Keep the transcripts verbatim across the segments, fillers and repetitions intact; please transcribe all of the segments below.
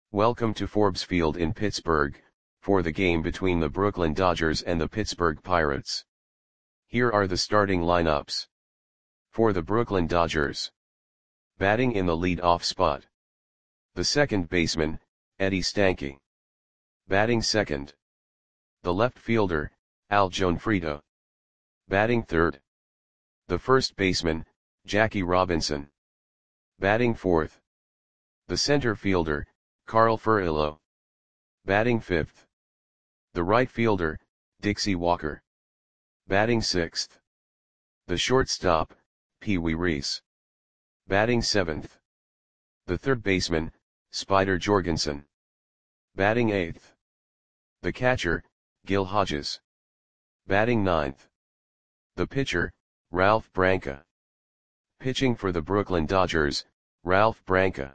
Welcome to Forbes Field in Pittsburgh, for the game between the Brooklyn Dodgers and the Pittsburgh Pirates. Here are the starting lineups. For the Brooklyn Dodgers. Batting in the lead-off spot. The second baseman, Eddie Stanky. Batting second. The left fielder, Al Gionfriddo. Batting third. The first baseman, Jackie Robinson. Batting fourth. The center fielder, Carl Furillo. Batting fifth. The right fielder, Dixie Walker. Batting sixth. The shortstop, Pee Wee Reese. Batting seventh. The third baseman, Spider Jorgensen. Batting eighth. The catcher, Gil Hodges. Batting ninth. The pitcher, Ralph Branca. Pitching for the Brooklyn Dodgers, Ralph Branca.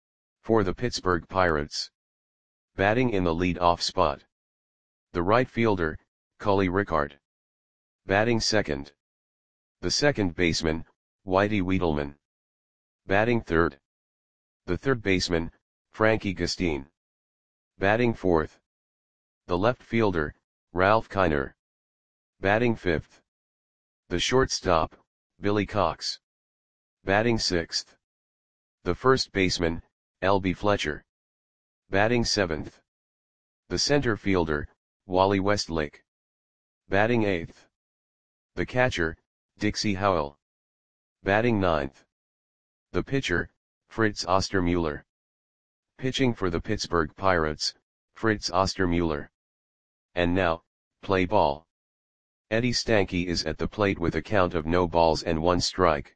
For the Pittsburgh Pirates. Batting in the lead-off spot. The right fielder, Cully Rickard. Batting second. The second baseman, Whitey Wiedelman. Batting third. The third baseman, Frankie Gustine. Batting fourth. The left fielder, Ralph Kiner. Batting fifth. The shortstop, Billy Cox. Batting sixth. The first baseman, L B Fletcher. Batting seventh. The center fielder, Wally Westlake. Batting eighth. The catcher, Dixie Howell. Batting ninth. The pitcher, Fritz Ostermuller. Pitching for the Pittsburgh Pirates, Fritz Ostermuller. And now, play ball. Eddie Stanky is at the plate with a count of no balls and one strike.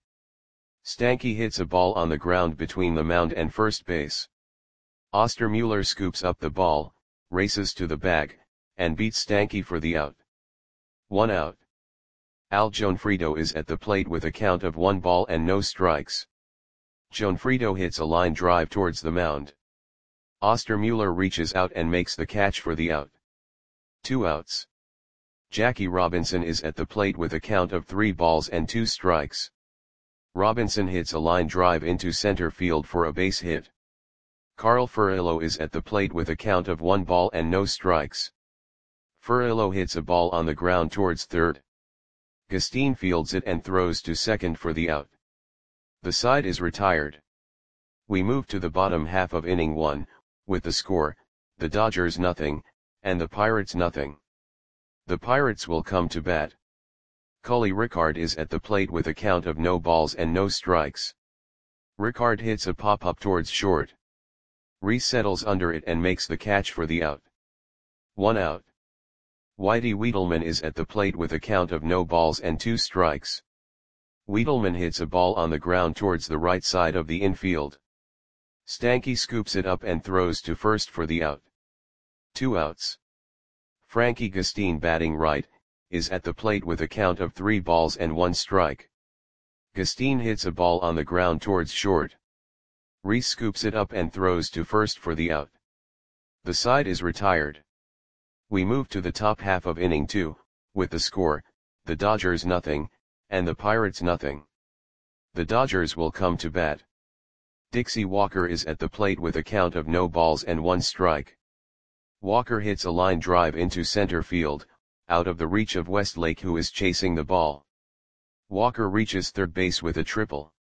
Stanky hits a ball on the ground between the mound and first base. Ostermuller scoops up the ball, races to the bag, and beats Stanky for the out. One out. Al Gionfriddo is at the plate with a count of one ball and no strikes. Gionfriddo hits a line drive towards the mound. Ostermuller reaches out and makes the catch for the out. Two outs. Jackie Robinson is at the plate with a count of three balls and two strikes. Robinson hits a line drive into center field for a base hit. Carl Furillo is at the plate with a count of one ball and no strikes. Furillo hits a ball on the ground towards third. Gustine fields it and throws to second for the out. The side is retired. We move to the bottom half of inning one, with the score, the Dodgers nothing, and the Pirates nothing. The Pirates will come to bat. Cully Rickard is at the plate with a count of no balls and no strikes. Rickard hits a pop-up towards short. Reese settles under it and makes the catch for the out. One out. Whitey Wiedelman is at the plate with a count of no balls and two strikes. Wiedelman hits a ball on the ground towards the right side of the infield. Stanky scoops it up and throws to first for the out. Two outs. Frankie Gustine, batting right, is at the plate with a count of three balls and one strike. Gustine hits a ball on the ground towards short. Reese scoops it up and throws to first for the out. The side is retired. We move to the top half of inning two, with the score, the Dodgers nothing, and the Pirates nothing. The Dodgers will come to bat. Dixie Walker is at the plate with a count of no balls and one strike. Walker hits a line drive into center field, out of the reach of Westlake, who is chasing the ball. Walker reaches third base with a triple.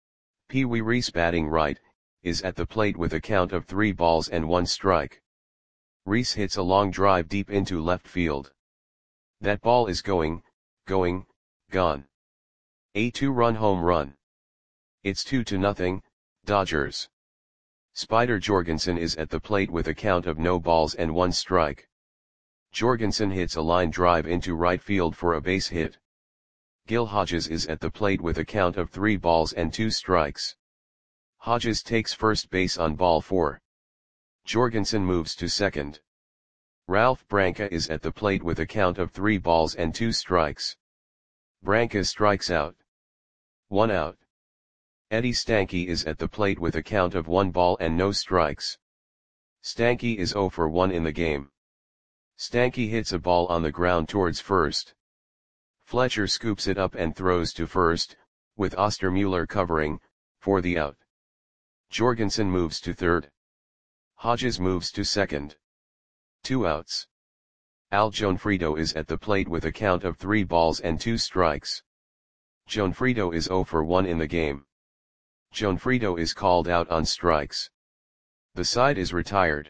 Pee Wee Reese, batting right, is at the plate with a count of three balls and one strike. Reese hits a long drive deep into left field. That ball is going, going, gone. A two-run home run. It's two to nothing, Dodgers. Spider Jorgensen is at the plate with a count of no balls and one strike. Jorgensen hits a line drive into right field for a base hit. Gil Hodges is at the plate with a count of three balls and two strikes. Hodges takes first base on ball four. Jorgensen moves to second. Ralph Branca is at the plate with a count of three balls and two strikes. Branca strikes out. One out. Eddie Stanky is at the plate with a count of one ball and no strikes. Stanky is zero for one in the game. Stanky hits a ball on the ground towards first. Fletcher scoops it up and throws to first, with Ostermuller covering, for the out. Jorgensen moves to third. Hodges moves to second. Two outs. Al Jonfredo is at the plate with a count of three balls and two strikes. Jonfredo is oh for one in the game. Jonfredo is called out on strikes. The side is retired.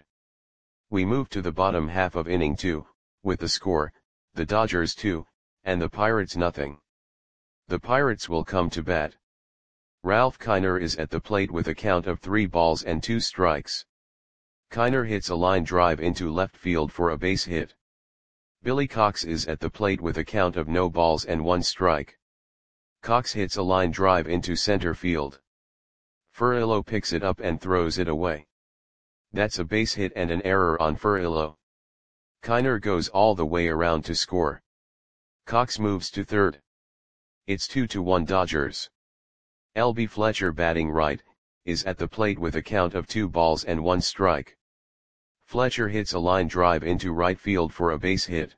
We move to the bottom half of inning two, with the score, the Dodgers two, and the Pirates nothing. The Pirates will come to bat. Ralph Kiner is at the plate with a count of three balls and two strikes. Kiner hits a line drive into left field for a base hit. Billy Cox is at the plate with a count of no balls and one strike. Cox hits a line drive into center field. Furillo picks it up and throws it away. That's a base hit and an error on Furillo. Kiner goes all the way around to score. Cox moves to third. It's two to one Dodgers. L B Fletcher, batting right, is at the plate with a count of two balls and one strike. Fletcher hits a line drive into right field for a base hit.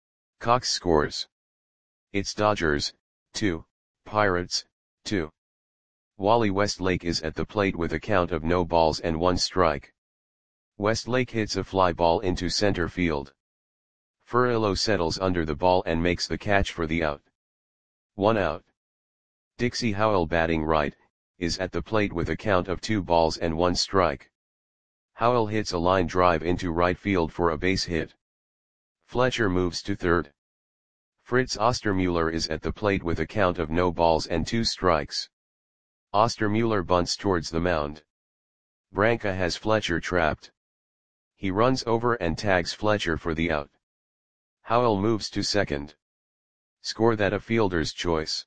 Cox scores. It's Dodgers, two, Pirates, two. Wally Westlake is at the plate with a count of no balls and one strike. Westlake hits a fly ball into center field. Furillo settles under the ball and makes the catch for the out. One out. Dixie Howell, batting right, is at the plate with a count of two balls and one strike. Howell hits a line drive into right field for a base hit. Fletcher moves to third. Fritz Ostermuller is at the plate with a count of no balls and two strikes. Ostermuller bunts towards the mound. Branca has Fletcher trapped. He runs over and tags Fletcher for the out. Howell moves to second. Score that a fielder's choice.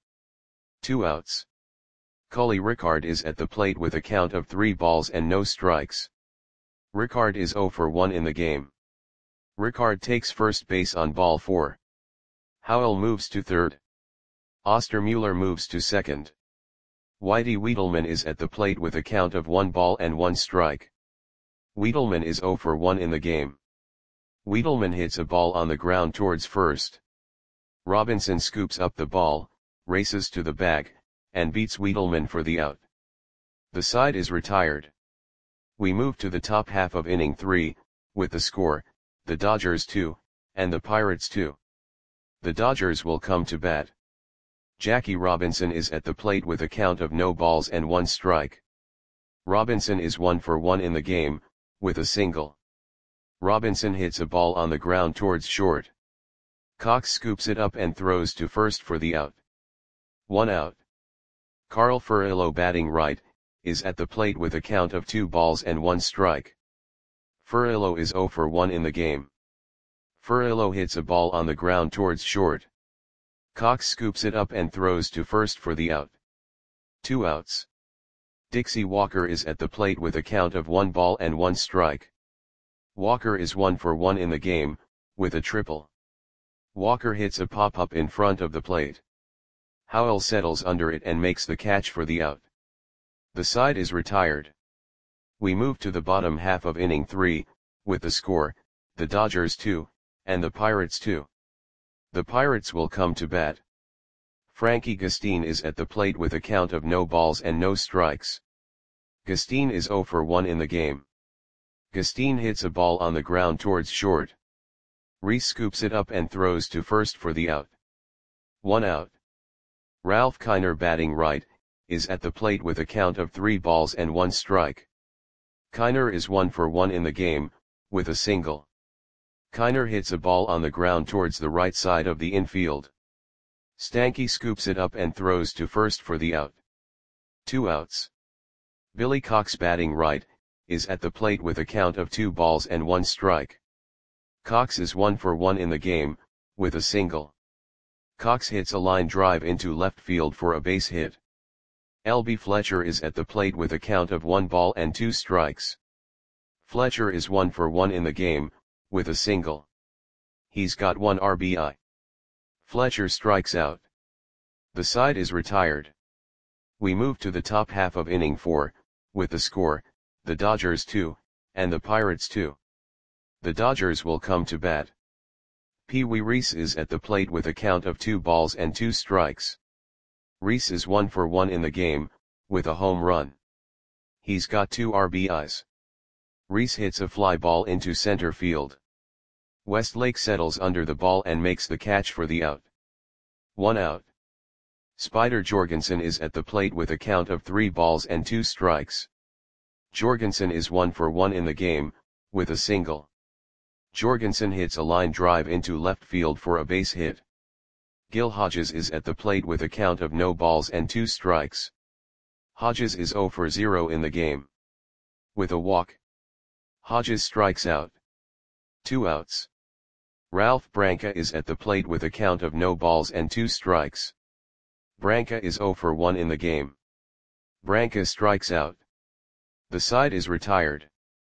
Two outs. Cully Ricard is at the plate with a count of three balls and no strikes. Ricard is oh for one in the game. Ricard takes first base on ball four. Howell moves to third. Ostermuller moves to second. Whitey Wiedelman is at the plate with a count of one ball and one strike. Wiedelman is oh for one in the game. Wiedelman hits a ball on the ground towards first. Robinson scoops up the ball, races to the bag, and beats Wiedelman for the out. The side is retired. We move to the top half of inning three, with the score, the Dodgers two, and the Pirates two. The Dodgers will come to bat. Jackie Robinson is at the plate with a count of no balls and one strike. Robinson is one for one in the game, with a single. Robinson hits a ball on the ground towards short. Cox scoops it up and throws to first for the out. One out. Carl Furillo, batting right, is at the plate with a count of two balls and one strike. Furillo is oh for one in the game. Furillo hits a ball on the ground towards short. Cox scoops it up and throws to first for the out. Two outs. Dixie Walker is at the plate with a count of one ball and one strike. Walker is one for one in the game, with a triple. Walker hits a pop-up in front of the plate. Howell settles under it and makes the catch for the out. The side is retired. We move to the bottom half of inning three, with the score, the Dodgers two, and the Pirates two. The Pirates will come to bat. Frankie Gustine is at the plate with a count of no balls and no strikes. Gustine is oh for one in the game. Gustine hits a ball on the ground towards short. Reese scoops it up and throws to first for the out. One out. Ralph Kiner, batting right, is at the plate with a count of three balls and one strike. Kiner is one for one in the game, with a single. Kiner hits a ball on the ground towards the right side of the infield. Stanky scoops it up and throws to first for the out. Two outs. Billy Cox, batting right, is at the plate with a count of two balls and one strike. Cox is one for one in the game, with a single. Cox hits a line drive into left field for a base hit. L B Fletcher is at the plate with a count of one ball and two strikes. Fletcher is one for one in the game, with a single. He's got one R B I. Fletcher strikes out. The side is retired. We move to the top half of inning four, with the score, the Dodgers two, and the Pirates two. The Dodgers will come to bat. Pee Wee Reese is at the plate with a count of two balls and two strikes. Reese is one for one in the game, with a home run. He's got two R B Is. Reese hits a fly ball into center field. Westlake settles under the ball and makes the catch for the out. One out. Spider Jorgensen is at the plate with a count of three balls and two strikes. Jorgensen is one for one in the game, with a single. Jorgensen hits a line drive into left field for a base hit. Gil Hodges is at the plate with a count of no balls and two strikes. Hodges is zero for zero in the game. With a walk, Hodges strikes out. Two outs. Ralph Branca is at the plate with a count of no balls and two strikes. Branca is zero for one in the game. Branca strikes out. The side is retired.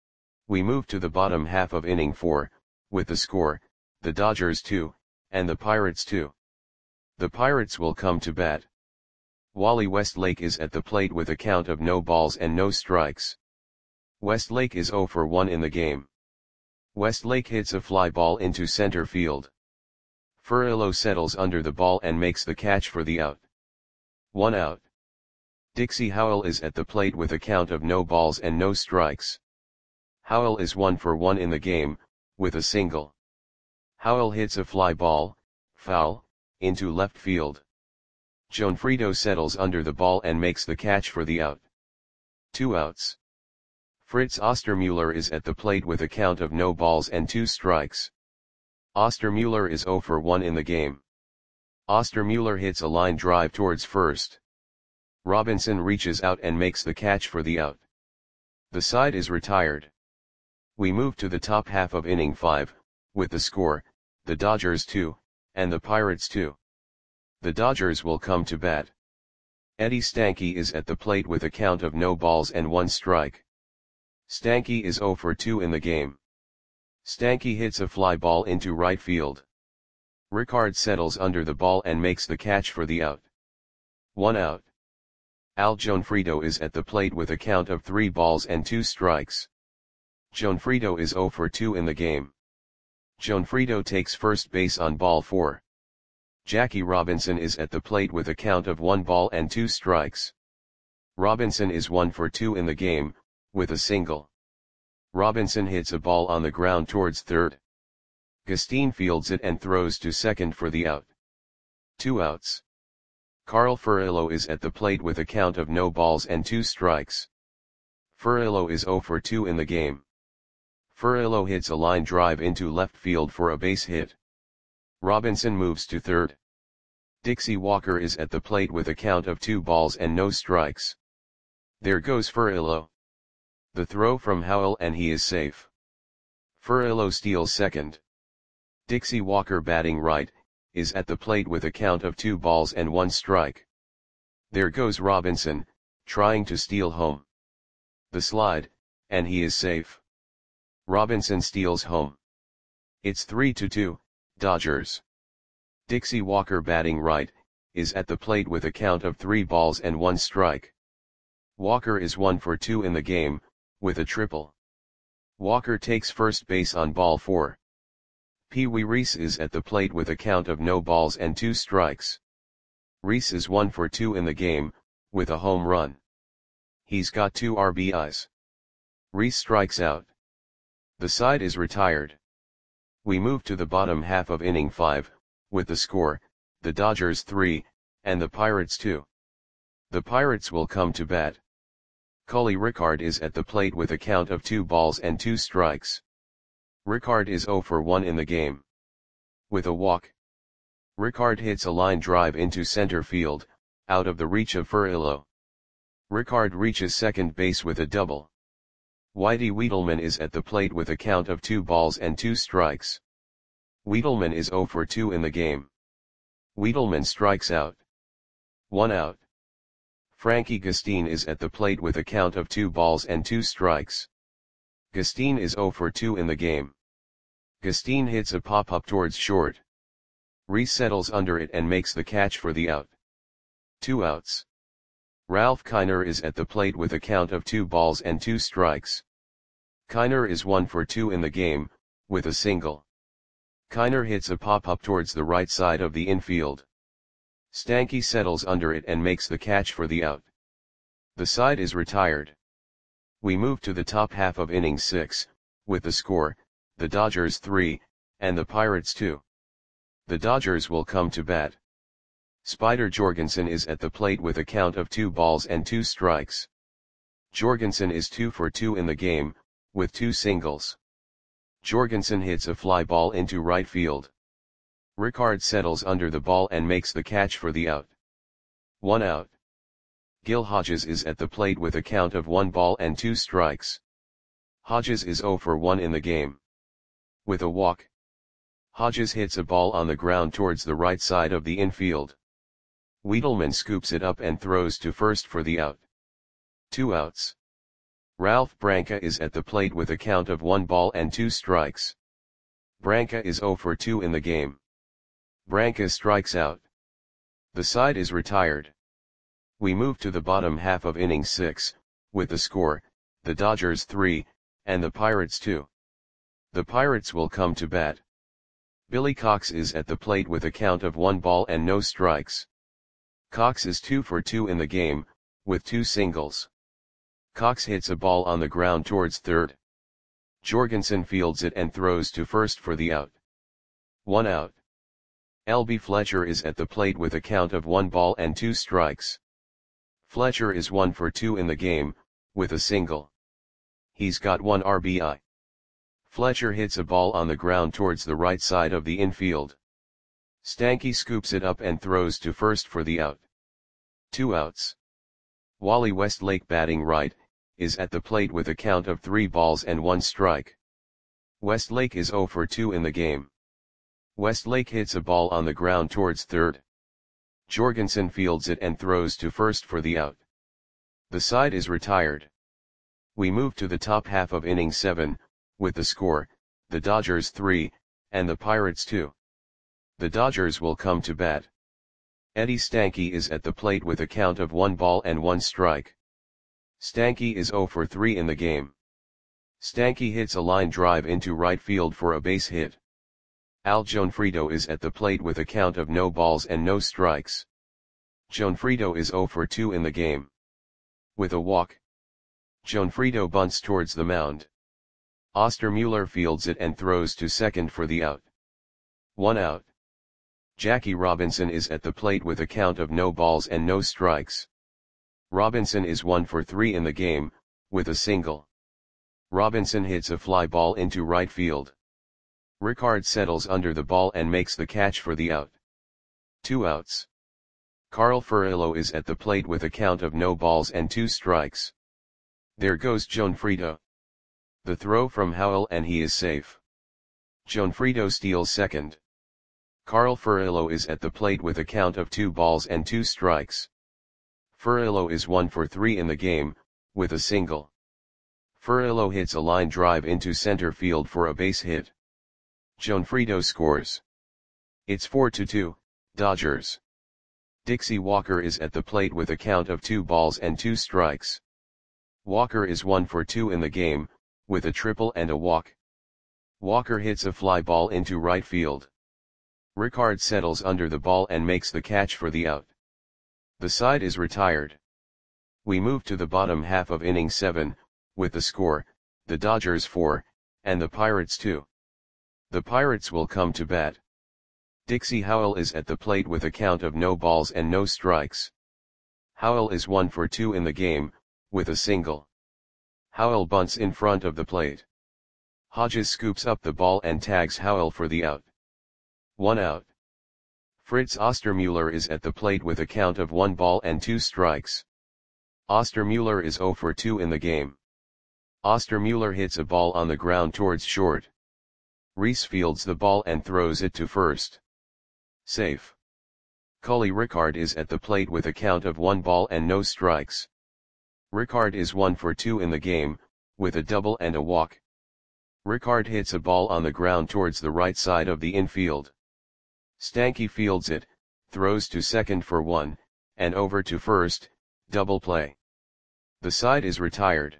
We move to the bottom half of inning four, with the score, the Dodgers two, and the Pirates two. The Pirates will come to bat. Wally Westlake is at the plate with a count of no balls and no strikes. Westlake is zero for one in the game. Westlake hits a fly ball into center field. Furillo settles under the ball and makes the catch for the out. One out. Dixie Howell is at the plate with a count of no balls and no strikes. Howell is one for one in the game, with a single. Howell hits a fly ball, foul, into left field. Gionfriddo settles under the ball and makes the catch for the out. Two outs. Fritz Ostermuller is at the plate with a count of no balls and two strikes. Ostermuller is zero for one in the game. Ostermuller hits a line drive towards first. Robinson reaches out and makes the catch for the out. The side is retired. We move to the top half of inning five, with the score, the Dodgers two, and the Pirates two. The Dodgers will come to bat. Eddie Stanky is at the plate with a count of no balls and one strike. Stanky is zero for two in the game. Stanky hits a fly ball into right field. Rickard settles under the ball and makes the catch for the out. One out. Al Gionfriddo is at the plate with a count of three balls and two strikes. Gionfriddo is zero for two in the game. Gionfriddo takes first base on ball four. Jackie Robinson is at the plate with a count of one ball and two strikes. Robinson is one for two in the game, with a single. Robinson hits a ball on the ground towards third. Gustine fields it and throws to second for the out. Two outs. Carl Furillo is at the plate with a count of no balls and two strikes. Furillo is zero for two in the game. Furillo hits a line drive into left field for a base hit. Robinson moves to third. Dixie Walker is at the plate with a count of two balls and no strikes. There goes Furillo. The throw from Howell and he is safe. Furillo steals second. Dixie Walker, batting right, is at the plate with a count of two balls and one strike. There goes Robinson, trying to steal home. The slide, and he is safe. Robinson steals home. It's three to two, Dodgers. Dixie Walker, batting right, is at the plate with a count of three balls and one strike. Walker is one for two in the game, with a triple. Walker takes first base on ball four. Pee Wee Reese is at the plate with a count of no balls and two strikes. Reese is one for two in the game, with a home run. He's got two R B Is. Reese strikes out. The side is retired. We move to the bottom half of inning five, with the score, the Dodgers three, and the Pirates two. The Pirates will come to bat. Cully Rickard is at the plate with a count of two balls and two strikes. Rickard is zero for one in the game. With a walk, Rickard hits a line drive into center field, out of the reach of Furillo. Rickard reaches second base with a double. Whitey Wiedelman is at the plate with a count of two balls and two strikes. Wiedelman is zero for two in the game. Wiedelman strikes out. One out. Frankie Gustine is at the plate with a count of two balls and two strikes. Gustine is zero for two in the game. Gustine hits a pop-up towards short. Reese settles under it and makes the catch for the out. Two outs. Ralph Kiner is at the plate with a count of two balls and two strikes. Kiner is one for two in the game, with a single. Kiner hits a pop-up towards the right side of the infield. Stanky settles under it and makes the catch for the out. The side is retired. We move to the top half of inning six, with the score, the Dodgers three, and the Pirates two. The Dodgers will come to bat. Spider Jorgensen is at the plate with a count of two balls and two strikes. Jorgensen is two for two in the game, with two singles. Jorgensen hits a fly ball into right field. Rickard settles under the ball and makes the catch for the out. One out. Gil Hodges is at the plate with a count of one ball and two strikes. Hodges is zero for one in the game. With a walk, Hodges hits a ball on the ground towards the right side of the infield. Wiedelman scoops it up and throws to first for the out. Two outs. Ralph Branca is at the plate with a count of one ball and two strikes. Branca is zero for two in the game. Branca strikes out. The side is retired. We move to the bottom half of inning six, with the score, the Dodgers three, and the Pirates two. The Pirates will come to bat. Billy Cox is at the plate with a count of one ball and no strikes. Cox is two for two in the game, with two singles. Cox hits a ball on the ground towards third. Jorgensen fields it and throws to first for the out. One out. L B Fletcher is at the plate with a count of one ball and two strikes. Fletcher is one for two in the game, with a single. He's got one R B I. Fletcher hits a ball on the ground towards the right side of the infield. Stanky scoops it up and throws to first for the out. Two outs. Wally Westlake, batting right, is at the plate with a count of three balls and one strike. Westlake is zero for two in the game. Westlake hits a ball on the ground towards third. Jorgensen fields it and throws to first for the out. The side is retired. We move to the top half of inning seven, with the score, the Dodgers three, and the Pirates two. The Dodgers will come to bat. Eddie Stanky is at the plate with a count of one ball and one strike. Stanky is zero for three in the game. Stanky hits a line drive into right field for a base hit. Al Gionfriddo is at the plate with a count of no balls and no strikes. Gionfriddo is zero for two in the game. With a walk, Gionfriddo bunts towards the mound. Ostermuller fields it and throws to second for the out. One out. Jackie Robinson is at the plate with a count of no balls and no strikes. Robinson is one for three in the game, with a single. Robinson hits a fly ball into right field. Rickard settles under the ball and makes the catch for the out. Two outs. Carl Furillo is at the plate with a count of no balls and two strikes. There goes Gionfriddo. The throw from Howell and he is safe. Gionfriddo steals second. Carl Furillo is at the plate with a count of two balls and two strikes. Furillo is one for three in the game, with a single. Furillo hits a line drive into center field for a base hit. Gionfriddo scores. It's four to two, Dodgers. Dixie Walker is at the plate with a count of two balls and two strikes. Walker is one for two in the game, with a triple and a walk. Walker hits a fly ball into right field. Rickard settles under the ball and makes the catch for the out. The side is retired. We move to the bottom half of inning seven, with the score, the Dodgers four, and the Pirates two. The Pirates will come to bat. Dixie Howell is at the plate with a count of no balls and no strikes. Howell is one for two in the game, with a single. Howell bunts in front of the plate. Hodges scoops up the ball and tags Howell for the out. One out. Fritz Ostermuller is at the plate with a count of one ball and two strikes. Ostermuller is zero for two in the game. Ostermuller hits a ball on the ground towards short. Reese fields the ball and throws it to first. Safe. Cully Rickard is at the plate with a count of one ball and no strikes. Rickard is one for two in the game, with a double and a walk. Rickard hits a ball on the ground towards the right side of the infield. Stanky fields it, throws to second for one, and over to first, double play. The side is retired.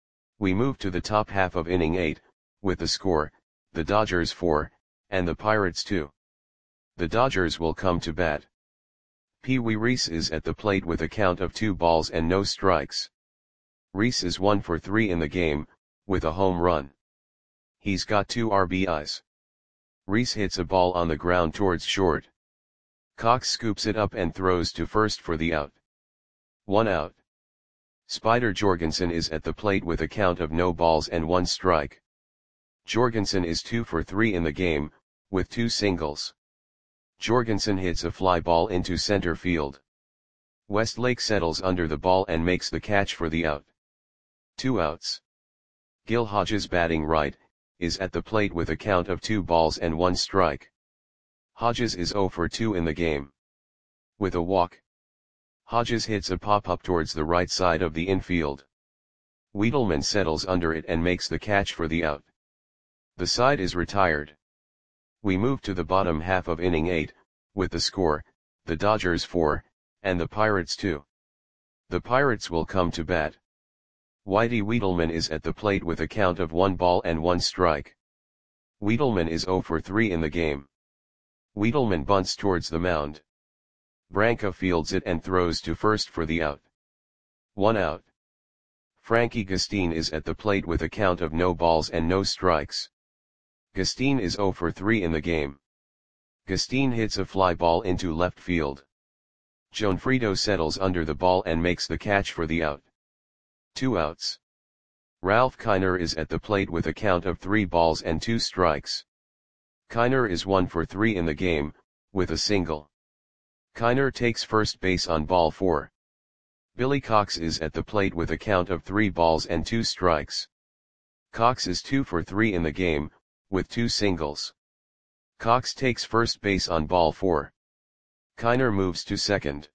We move to the top half of inning eight, with the score, the Dodgers four, and the Pirates two. The Dodgers will come to bat. Pee Wee Reese is at the plate with a count of two balls and no strikes. Rhys is one for three in the game, with a home run. He's got two R B Is. Rhys hits a ball on the ground towards short. Cox scoops it up and throws to first for the out. One out. Spider Jorgensen is at the plate with a count of no balls and one strike. Jorgensen is two for three in the game, with two singles. Jorgensen hits a fly ball into center field. Westlake settles under the ball and makes the catch for the out. Two outs. Gil Hodges, batting right, is at the plate with a count of two balls and one strike. Hodges is zero for two in the game. With a walk. Hodges hits a pop-up towards the right side of the infield. Wiedelman settles under it and makes the catch for the out. The side is retired. We move to the bottom half of inning eight, with the score, the Dodgers four, and the Pirates two. The Pirates will come to bat. Whitey Wiedelman is at the plate with a count of one ball and one strike. Wiedelman is zero for three in the game. Wiedelman bunts towards the mound. Branca fields it and throws to first for the out. One out. Frankie Gustin is at the plate with a count of no balls and no strikes. Gustin is zero for three in the game. Gustin hits a fly ball into left field. Gionfriddo settles under the ball and makes the catch for the out. Two outs. Ralph Kiner is at the plate with a count of three balls and two strikes. Kiner is one for three in the game, with a single. Kiner takes first base on ball four. Billy Cox is at the plate with a count of three balls and two strikes. Cox is two for three in the game, with two singles. Cox takes first base on ball four. Kiner moves to second.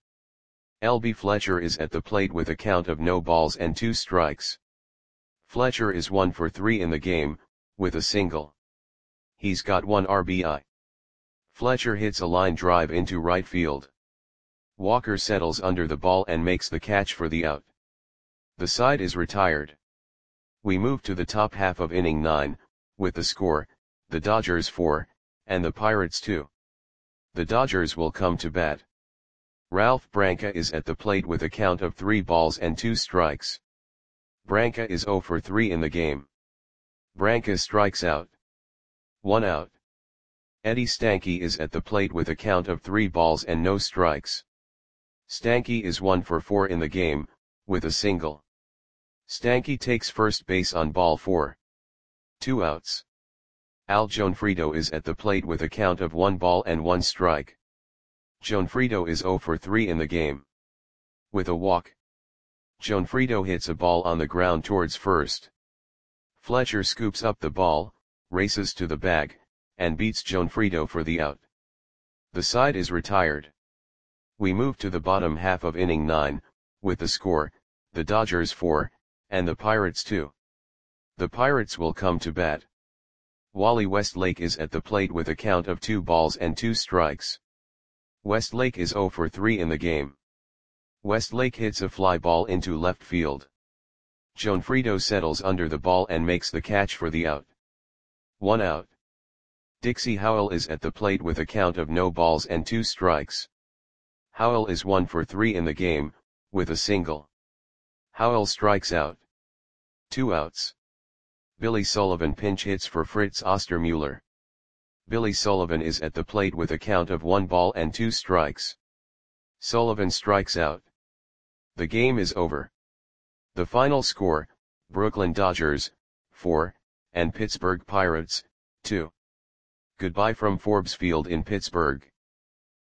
L B Fletcher is at the plate with a count of no balls and two strikes. Fletcher is one for three in the game, with a single. He's got one R B I. Fletcher hits a line drive into right field. Walker settles under the ball and makes the catch for the out. The side is retired. We move to the top half of inning nine, with the score, the Dodgers four, and the Pirates two. The Dodgers will come to bat. Ralph Branca is at the plate with a count of three balls and two strikes. Branca is zero for three in the game. Branca strikes out. One out. Eddie Stanky is at the plate with a count of three balls and no strikes. Stanky is one for four in the game, with a single. Stanky takes first base on ball four. Two outs. Al Gionfriddo is at the plate with a count of one ball and one strike. Gionfriddo is zero for three in the game. With a walk. Gionfriddo hits a ball on the ground towards first. Fletcher scoops up the ball, races to the bag, and beats Gionfriddo for the out. The side is retired. We move to the bottom half of inning nine, with the score, the Dodgers four, and the Pirates two. The Pirates will come to bat. Wally Westlake is at the plate with a count of two balls and two strikes. Westlake is zero for three in the game. Westlake hits a fly ball into left field. Gionfriddo settles under the ball and makes the catch for the out. One out. Dixie Howell is at the plate with a count of no balls and two strikes. Howell is one for three in the game, with a single. Howell strikes out. Two outs. Billy Sullivan pinch hits for Fritz Ostermuller. Billy Sullivan is at the plate with a count of one ball and two strikes. Sullivan strikes out. The game is over. The final score, Brooklyn Dodgers, four, and Pittsburgh Pirates, two. Goodbye from Forbes Field in Pittsburgh.